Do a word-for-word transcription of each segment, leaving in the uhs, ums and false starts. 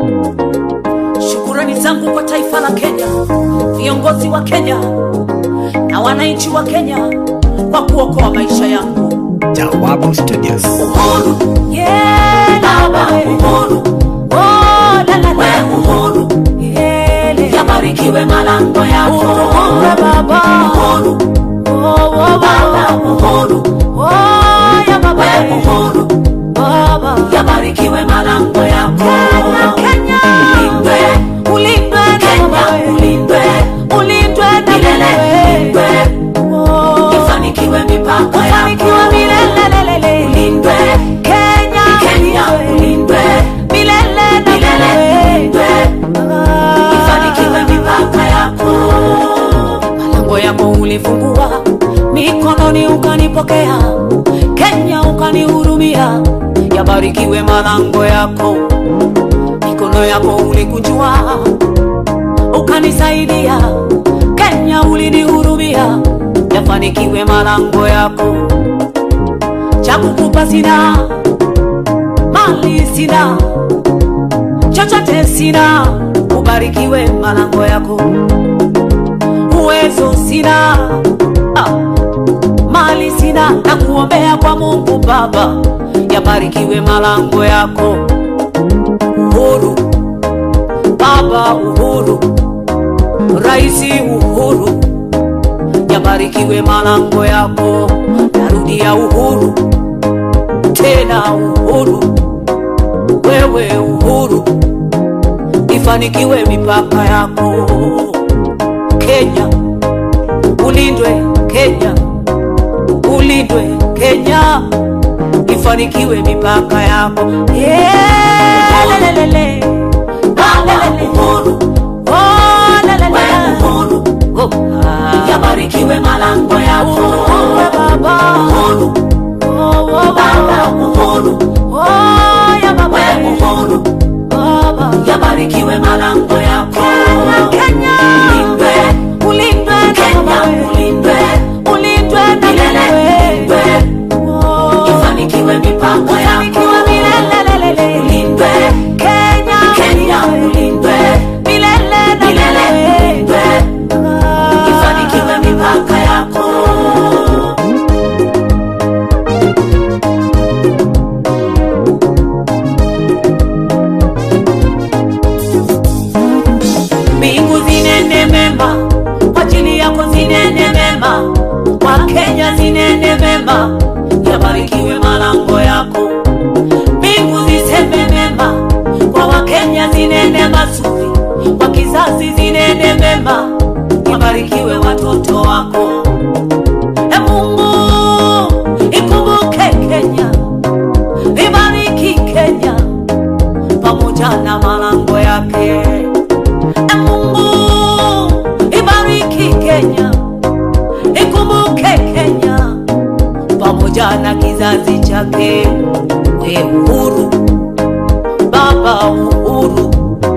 Shukrani zangu kwa taifa la Kenya, viongozi wa Kenya na wananchi wa Kenya kwa kuokoa maisha yangu. Jawabu Studios. Uhuru, yeah, baba, uhuru. Oh, la la la, uhuru. Yeah, yabarikiwe malango yako. Uhuru, baba. Uhuru. Oh, oh, baba, uhuru. Oh, ya baba, uhuru. Baba, yabarikiwe malango yako. Kenya, ulindwe, ulindwe Kenya, ulindwe, ulindwe milele, ulindwe. Oh, ifanikiwe mipaka yako, milele, ulindwe Kenya, Kenya, ulindwe milele, milele, ulindwe. Ifanikiwe mipaka yako. Malango yako ulifungua, mikononi ukanipokea, Kenya ukanihurumia. Yabarikiwe malango yako. Mikono yako ulikunjua, ukanisaidia, Kenya ulinihurumia. Yafanikiwe malango yako. Cha kukupa sina, mali sina, chochote sina. Ubarikiwe malango yako. Uwezo sina, ah, mali sina. Na kuombea kwa Mungu Baba, yabarikiwe malango yako. Uhuru, Baba Uhuru, Raisi Uhuru, yabarikiwe malango yako. Narudia uhuru, tena uhuru, wewe Uhuru, ifanikiwe mipaka yako. Kenya, ulindwe Kenya, ulindwe Kenya, ifanikiwe mipaka yako. Yeah, lelelele, lelelele, uhuru. Oh, lelelele, uhuru. Oh, ah, yabarikiwe malango yako. Uhuru, baba. Uhuru. Oh, oh, baba. Uhuru. Oh, ya baba. Uhuru. Baba, yabarikiwe malango yako. Kenya, ulindwe, ulindwe Kenya, ulindwe, ulindwe milele, ulindwe. Ifanikiwe mipaka yako, milele, ulindwe Kenya, Kenya, ulindwe milele, milele, ulindwe. Ifanikiwe mipaka yako. Mbingu zinene mema kwa ajili yako, zinene mema kwa Kenya, zinene mema. Yabarikiwe malango yako. Mbingu ziseme mema kwa Wakenya, zinene mazuri kwa kizazi, zinene mema. Yabarikiwe watoto wako. E Mungu, ikumbuke Kenya, ibariki Kenya pamoja na malango yake. E Mungu, ibariki Kenya, ikumbuke Kenya pamoja na kizazi chake. We Uhuru, Baba Uhuru,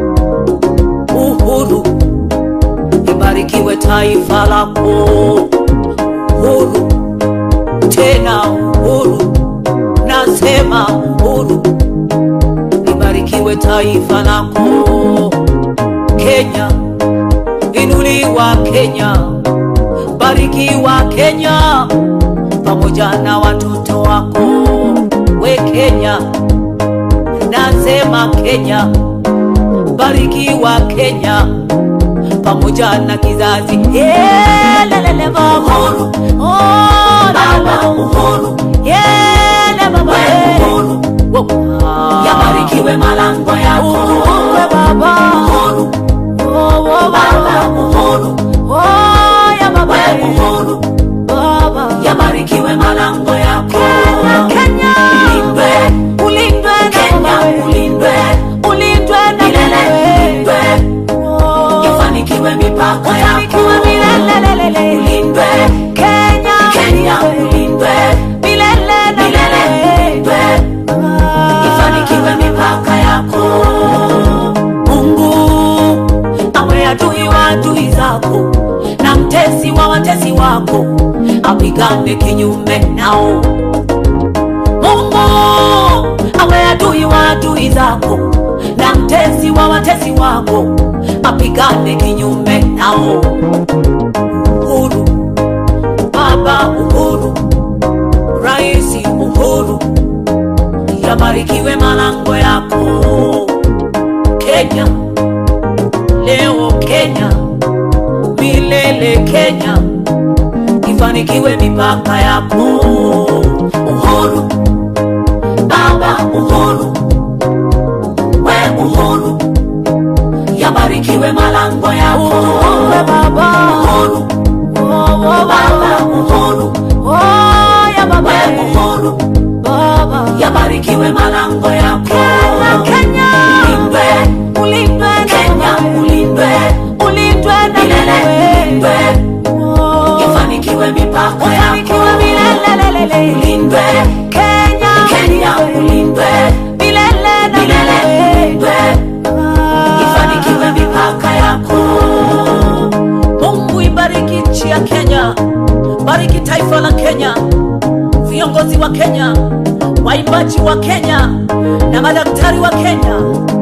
Uhuru, ibarikiwe taifa lako. Uhuru, tena uhuru, nasema uhuru, ibarikiwe taifa lako. Kenya, inuliwa Kenya, barikiwa Kenya pamoja na watoto wako. We Kenya, nasema Kenya, barikiwa Kenya pamoja na kizazi. Yeah, lelele baba Uhuru. Oh, baba Uhuru. Yeah, le baba Uhuru. Oh, yabarikiwe malango yako. Uhuru, baba Uhuru. Oh, oh, baba Uhuru. Oh, ya baba Uhuru. Baba, yabarikiwe malango yako. Kenya, ulindwe, ulindwe Kenya, ulindwe, ulindwe milele, ulindwe. Ifanikiwe mipaka yako, milele, ulindwe Kenya, Kenya, ulindwe milele, milele, ulindwe. Ifanikiwe mipaka yako. Mungu awe adui wa adui zako, na mtesi wa watesi wako, apigane kinyume nao. Mungu awe adui wa adui zako, na mtetezi wa watesi wako apigane kinyume nao. Uhuru, Baba Uhuru, Raisi Uhuru, yabarikiwe malango yako. Kenya, leo Kenya, milele Kenya, ifanikiwe mipaka yako. Uhuru, Baba Uhuru, we Uhuru, yabarikiwe malango yako. Uhuru, Baba Uhuru, oh, Baba Uhuru, oh, ya Baba Uhuru, Baba, yabarikiwe malango yako. Kenya, ulindwe, ulindwe Kenya, ulindwe, ulindwe na milele, ulindwe, ifanikiwe mipaka yako. Milele, ulindwe Kenya, Kenya, ulindwe milele na milele, ulindwe, ifanikiwe mipaka yako. Mungu ibariki nchi ya Kenya, bariki taifa la Kenya, viongozi wa Kenya, waimbaji wa Kenya na madaktari wa Kenya.